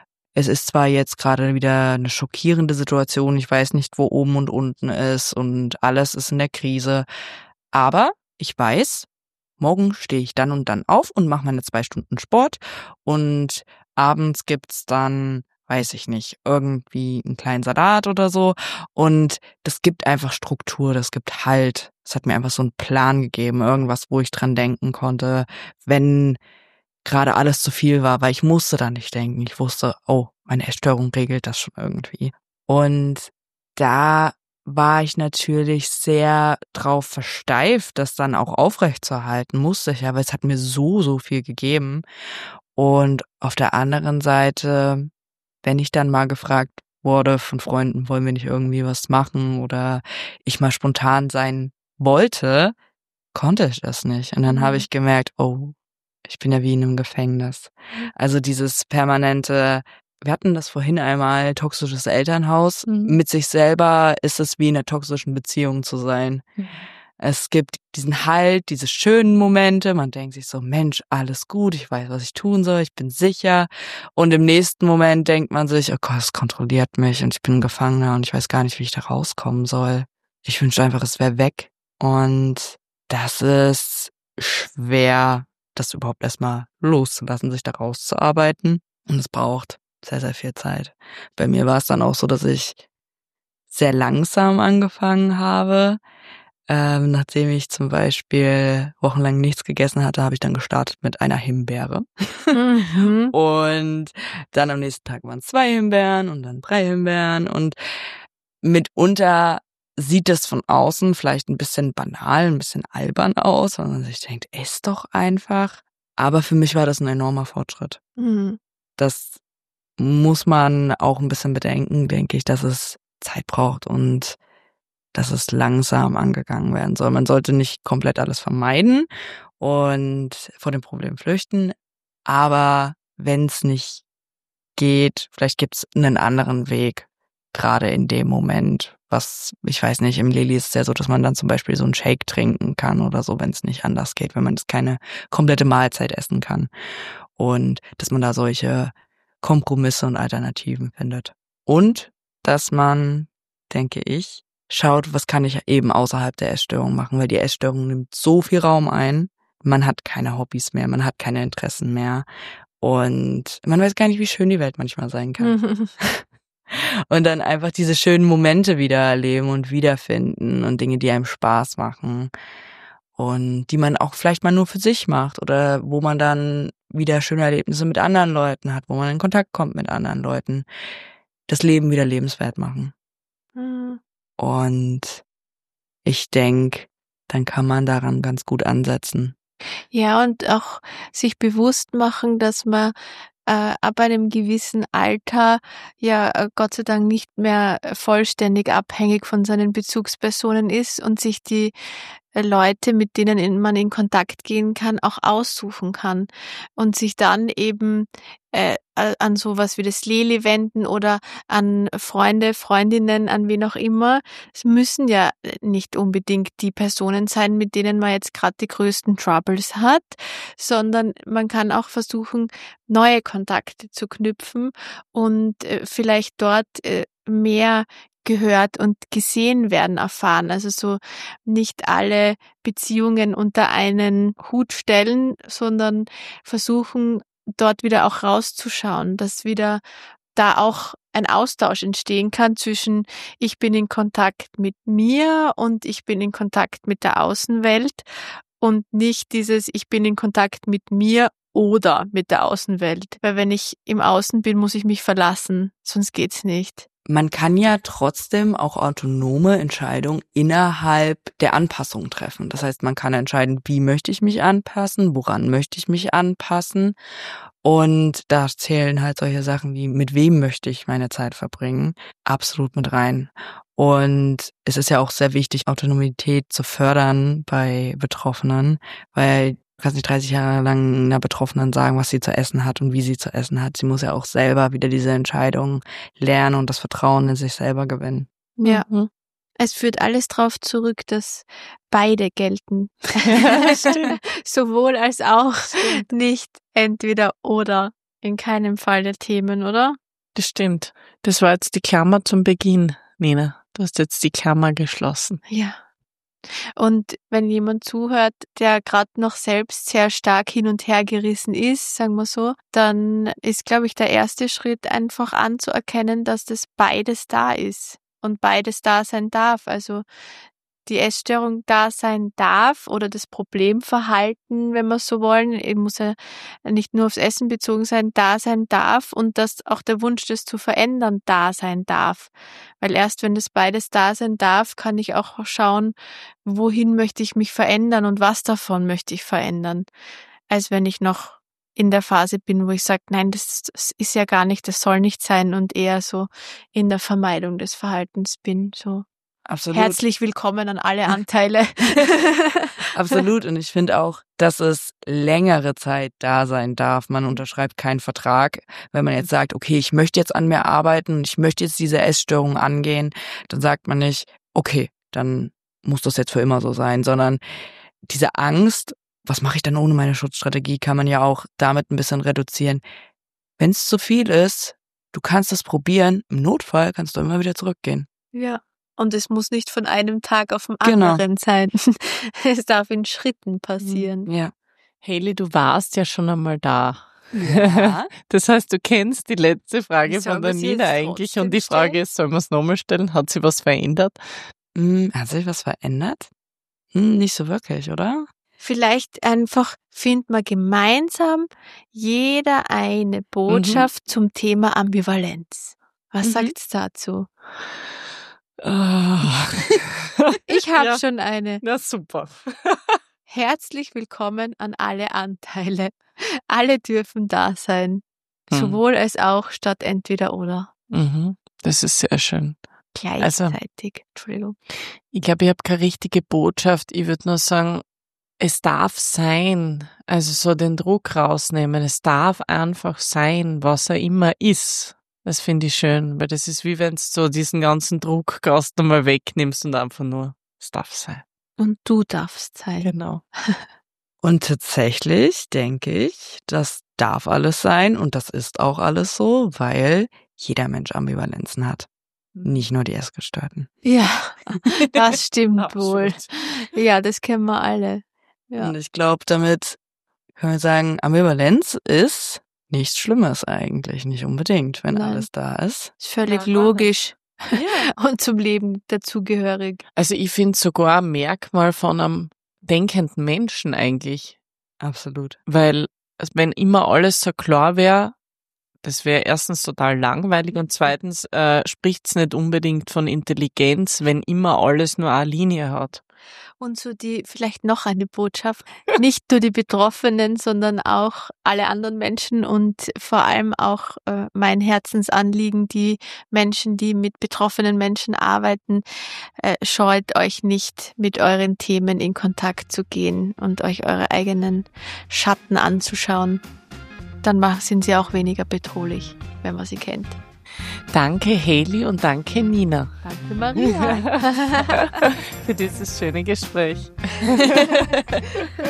es ist zwar jetzt gerade wieder eine schockierende Situation, ich weiß nicht, wo oben und unten ist und alles ist in der Krise, aber ich weiß, morgen stehe ich dann und dann auf und mache meine zwei Stunden Sport und abends gibt's dann, weiß ich nicht, irgendwie einen kleinen Salat oder so und das gibt einfach Struktur, das gibt Halt. Es hat mir einfach so einen Plan gegeben, irgendwas, wo ich dran denken konnte, wenn gerade alles zu viel war, weil ich musste da nicht denken. Ich wusste, oh, meine Essstörung regelt das schon irgendwie. Und da war ich natürlich sehr drauf versteift, das dann auch aufrechtzuerhalten, musste ich, aber es hat mir so, so viel gegeben. Und auf der anderen Seite, wenn ich dann mal gefragt wurde von Freunden, wollen wir nicht irgendwie was machen oder ich mal spontan sein wollte, konnte ich das nicht. Und dann Mhm. habe ich gemerkt, oh, ich bin ja wie in einem Gefängnis. Also dieses permanente, wir hatten das vorhin einmal, toxisches Elternhaus. Mhm. Mit sich selber ist es wie in einer toxischen Beziehung zu sein. Mhm. Es gibt diesen Halt, diese schönen Momente. Man denkt sich so, Mensch, alles gut, ich weiß, was ich tun soll, ich bin sicher. Und im nächsten Moment denkt man sich, oh Gott, es kontrolliert mich und ich bin ein Gefangener und ich weiß gar nicht, wie ich da rauskommen soll. Ich wünsche einfach, es wäre weg. Und das ist schwer, das überhaupt erstmal loszulassen, sich da rauszuarbeiten. Und es braucht sehr, sehr viel Zeit. Bei mir war es dann auch so, dass ich sehr langsam angefangen habe. Ähm, nachdem ich zum Beispiel wochenlang nichts gegessen hatte, habe ich dann gestartet mit einer Himbeere. Mhm. Und dann am nächsten Tag waren es zwei Himbeeren und dann drei Himbeeren. Und mitunter sieht es von außen vielleicht ein bisschen banal, ein bisschen albern aus, weil man sich denkt, ess doch einfach. Aber für mich war das ein enormer Fortschritt. Mhm. Das muss man auch ein bisschen bedenken, denke ich, dass es Zeit braucht und dass es langsam angegangen werden soll. Man sollte nicht komplett alles vermeiden und vor dem Problem flüchten, aber wenn es nicht geht, vielleicht gibt es einen anderen Weg, gerade in dem Moment. Was, ich weiß nicht, im Lilly ist es ja so, dass man dann zum Beispiel so einen Shake trinken kann oder so, wenn es nicht anders geht, wenn man jetzt keine komplette Mahlzeit essen kann. Und dass man da solche Kompromisse und Alternativen findet. Und dass man, denke ich, schaut, was kann ich eben außerhalb der Essstörung machen, weil die Essstörung nimmt so viel Raum ein, man hat keine Hobbys mehr, man hat keine Interessen mehr und man weiß gar nicht, wie schön die Welt manchmal sein kann. Und dann einfach diese schönen Momente wieder erleben und wiederfinden und Dinge, die einem Spaß machen und die man auch vielleicht mal nur für sich macht oder wo man dann wieder schöne Erlebnisse mit anderen Leuten hat, wo man in Kontakt kommt mit anderen Leuten, das Leben wieder lebenswert machen. Mhm. Und ich denke, dann kann man daran ganz gut ansetzen. Ja, und auch sich bewusst machen, dass man äh, ab einem gewissen Alter ja äh, Gott sei Dank nicht mehr vollständig abhängig von seinen Bezugspersonen ist und sich die äh, Leute, mit denen in, man in Kontakt gehen kann, auch aussuchen kann und sich dann eben äh, an sowas wie das Leli wenden oder an Freunde, Freundinnen, an wen auch immer. Es müssen ja nicht unbedingt die Personen sein, mit denen man jetzt gerade die größten Troubles hat, sondern man kann auch versuchen, neue Kontakte zu knüpfen und äh, vielleicht dort äh, mehr gehört und gesehen werden erfahren. Also so nicht alle Beziehungen unter einen Hut stellen, sondern versuchen, dort wieder auch rauszuschauen, dass wieder da auch ein Austausch entstehen kann zwischen ich bin in Kontakt mit mir und ich bin in Kontakt mit der Außenwelt und nicht dieses ich bin in Kontakt mit mir oder mit der Außenwelt. Weil wenn ich im Außen bin, muss ich mich verlassen, sonst geht's nicht. Man kann ja trotzdem auch autonome Entscheidungen innerhalb der Anpassung treffen. Das heißt, man kann entscheiden, wie möchte ich mich anpassen, woran möchte ich mich anpassen. Und da zählen halt solche Sachen wie, mit wem möchte ich meine Zeit verbringen, absolut mit rein. Und es ist ja auch sehr wichtig, Autonomität zu fördern bei Betroffenen, weil du kannst nicht dreißig Jahre lang einer Betroffenen sagen, was sie zu essen hat und wie sie zu essen hat. Sie muss ja auch selber wieder diese Entscheidung lernen und das Vertrauen in sich selber gewinnen. Ja. Mhm. Es führt alles darauf zurück, dass beide gelten. Ja, stimmt. Sowohl als auch nicht entweder oder in keinem Fall der Themen, oder? Das stimmt. Das war jetzt die Klammer zum Beginn, Nina. Du hast jetzt die Klammer geschlossen. Ja. Und wenn jemand zuhört, der gerade noch selbst sehr stark hin und her gerissen ist, sagen wir so, dann ist, glaube ich, der erste Schritt einfach anzuerkennen, dass das beides da ist und beides da sein darf. Also die Essstörung da sein darf oder das Problemverhalten, wenn wir so wollen, eben muss ja nicht nur aufs Essen bezogen sein, da sein darf und dass auch der Wunsch, das zu verändern, da sein darf. Weil erst wenn das beides da sein darf, kann ich auch schauen, wohin möchte ich mich verändern und was davon möchte ich verändern. Als wenn ich noch in der Phase bin, wo ich sage, nein, das, das ist ja gar nicht, das soll nicht sein und eher so in der Vermeidung des Verhaltens bin, so. Absolut. Herzlich willkommen an alle Anteile. Absolut. Und ich finde auch, dass es längere Zeit da sein darf. Man unterschreibt keinen Vertrag. Wenn man jetzt sagt, okay, ich möchte jetzt an mir arbeiten und ich möchte jetzt diese Essstörung angehen, dann sagt man nicht, okay, dann muss das jetzt für immer so sein, sondern diese Angst, was mache ich dann ohne meine Schutzstrategie, kann man ja auch damit ein bisschen reduzieren. Wenn es zu viel ist, du kannst es probieren. Im Notfall kannst du immer wieder zurückgehen. Ja. Und es muss nicht von einem Tag auf den Genau. anderen sein. Es darf in Schritten passieren. Ja. Hayley, du warst ja schon einmal da. Ja. Das heißt, du kennst die letzte Frage Sollen von der wir sie Nina jetzt eigentlich trotzdem und die Frage stellen? ist, sollen wir es nochmal stellen? Hat sich was verändert? Hm, hat sich was verändert? Hm, nicht so wirklich, oder? Vielleicht einfach finden wir gemeinsam jeder eine Botschaft zum Thema Ambivalenz. Was Mhm. sagt's dazu? Ah. Ich habe Ja. schon eine. Na super. Herzlich willkommen an alle Anteile. Alle dürfen da sein. Hm. Sowohl als auch statt entweder oder. Mhm. Das ist sehr schön. Gleichzeitig. Entschuldigung. Ich glaube, ich habe keine richtige Botschaft. Ich würde nur sagen, es darf sein. Also so den Druck rausnehmen. Es darf einfach sein, was er immer ist. Das finde ich schön, weil das ist wie wenn du so diesen ganzen Druck gerade mal wegnimmst und einfach nur, es darf sein. Und du darfst sein. Genau. Und tatsächlich denke ich, dass darf alles sein und das ist auch alles so, weil jeder Mensch Ambivalenzen hat. Nicht nur die Essgestörten. Ja, das stimmt wohl. Ja, das kennen wir alle. Ja. Und ich glaube, damit können wir sagen, Ambivalenz ist nichts Schlimmes eigentlich, nicht unbedingt, wenn Nein. alles da ist. Ist völlig Ja, logisch Ja. und zum Leben dazugehörig. Also ich finde sogar ein Merkmal von einem denkenden Menschen eigentlich. Absolut. Weil also wenn immer alles so klar wäre, das wäre erstens total langweilig und zweitens äh, spricht's nicht unbedingt von Intelligenz, wenn immer alles nur eine Linie hat. Und so die, vielleicht noch eine Botschaft, nicht nur die Betroffenen, sondern auch alle anderen Menschen und vor allem auch äh, mein Herzensanliegen, die Menschen, die mit betroffenen Menschen arbeiten, äh, scheut euch nicht, mit euren Themen in Kontakt zu gehen und euch eure eigenen Schatten anzuschauen. Dann mach- sind sie auch weniger bedrohlich, wenn man sie kennt. Danke Hayley und danke Nina Danke Maria. für dieses schöne Gespräch.